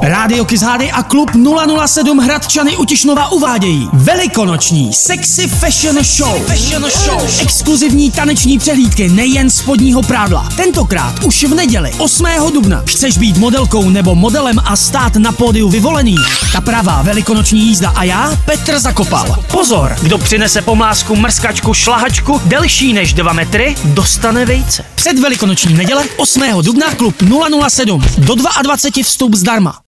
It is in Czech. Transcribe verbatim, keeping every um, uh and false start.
Rádio Kiss H D a klub nula nula sedm Hradčany u Tišnova uvádějí velikonoční sexy fashion show. Fashion show. Exkluzivní taneční přehlídky nejen spodního prádla. Tentokrát už v neděli osmého dubna. Chceš být modelkou nebo modelem a stát na pódiu vyvolený? Ta pravá velikonoční jízda a já, Petr Zakopal. Pozor, kdo přinese pomlásku, mrskačku, šlahačku delší než dva metry, dostane vejce. Před velikonoční neděle osmého dubna klub nula nula sedm. Do dvaceti dvou vstup zdarma.